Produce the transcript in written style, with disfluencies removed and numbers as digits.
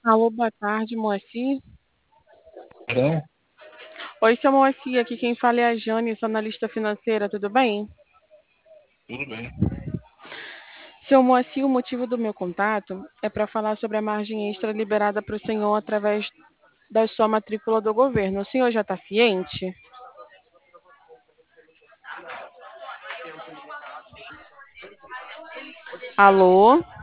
Alô, boa tarde, Moacir. Então, Oi, seu Moacir, aqui quem fala é a Jane, sou analista financeira, tudo bem? tudo bem. Seu Moacir, o motivo do meu contato é para falar sobre a margem extra liberada para o senhor através da sua matrícula do governo. O senhor já está ciente? Alô?